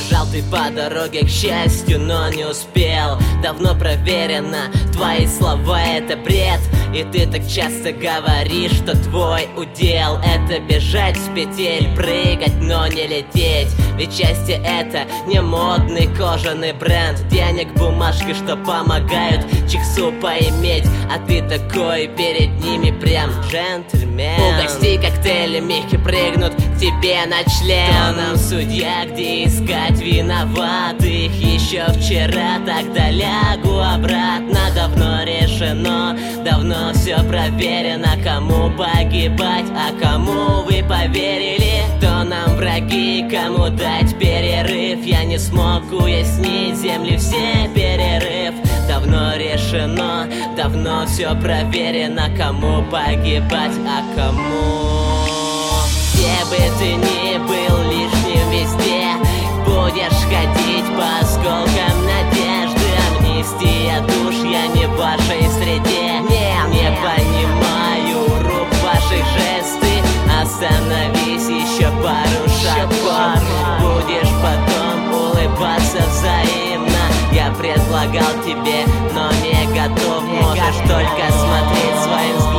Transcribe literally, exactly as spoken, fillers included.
Бежал ты по дороге к счастью, но не успел. Давно проверено, твои слова это бред. И ты так часто говоришь, что твой удел это бежать с петель, прыгать, но не лететь. Ведь счастье это не модный кожаный бренд. Денег бумажки, что помогают чиксу поиметь. А ты такой перед ними прям джентльмен. Угости коктейлями и прыгнут к тебе на член. Кто нам судья, где искать виноватых? Еще вчера тогда лягу обратно. Давно решено, давно все проверено. Кому погибать, а кому вы поверили? Кто нам враги, кому дать перерыв? Я не смог уяснить земли все перерыв. Давно решено, давно все проверено. Кому погибать, а кому? Где бы ты ни был лишним везде, будешь ходить по осколкам надежды. Амнистия душ, я не в вашей среде. Не, не понимаю рук ваших жесты. Остановись еще пару шагов, будешь потом улыбаться взаимно. Я предлагал тебе, но не готов. Можешь только смотреть своим взглядом.